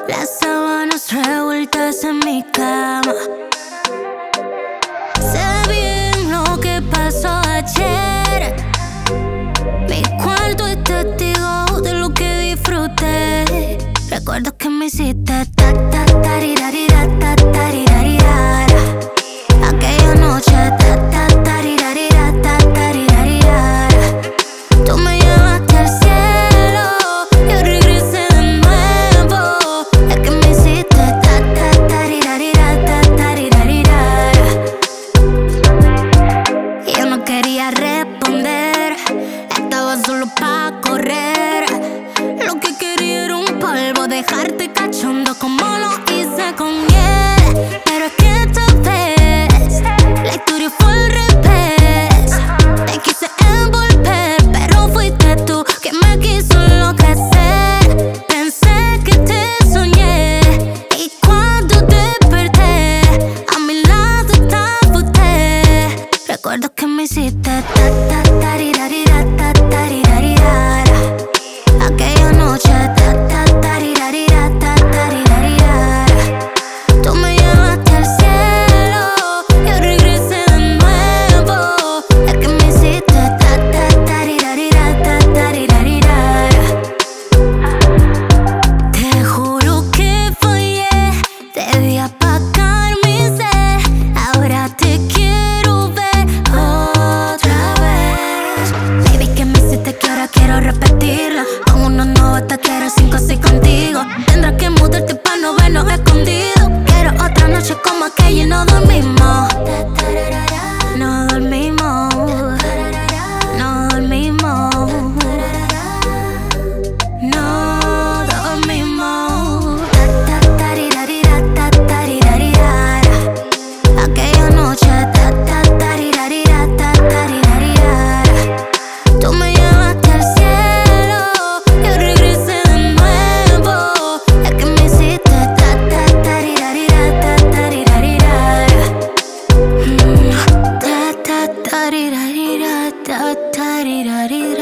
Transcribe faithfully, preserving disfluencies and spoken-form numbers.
Las sábanas revueltas en mi cama. Sé bien lo que pasó ayer. Mi cuarto es testigo de lo que disfruté. Recuerdo que me hiciste ta ta tarirarira, ta tarirarira. Aquella noche ta ta tarirarira, ta tarirarira. Tú me llevaste al cielo, yo regresé de nuevo. Es que me hiciste ta ta tarirarira, ta tarirarira. Y yo no quería responder, estaba solo pa' correr. Lo que quería era un polvo, dejarte cachondo como lo hice con él. Pero es que esta vez la historia fue al revés. Te quise envolver, pero fuiste tú que me quiso enloquecer. Pensé que te soñé y cuando desperté a mi lado estaba usted. Recuerdo que me hiciste ta ta tarirarira, ta tarirarira. Aquella noche ta ta tarirarira, ta tarirarira. Tú me llevaste al cielo, yo regresé de nuevo. Es que me hiciste ta ta tarirarira, ta tarirarira. Te juro que fallé, debí apagar mi sed. Ahora te quiero ver otra vez. Baby, que me hiciste que ahora quiero repetirlo. Con uno nuevo hasta quiero cinco, seis contigo. Tendrás que mudarte pa' no vernos escondidos. Quiero otra noche como aquella y no dormimos. No dormimos. No dormimos. No dormimos. Ta ta tarirarira, ta tarirarira. Aquella noche ta ta tarirarira, ta tarirarira. Tú me llevaste al cielo, yo regresé de nuevo. Es que me hiciste ta ta tarirarira, ta tarirarira. Mm, Ta ta tarirarira, ta tarirarira.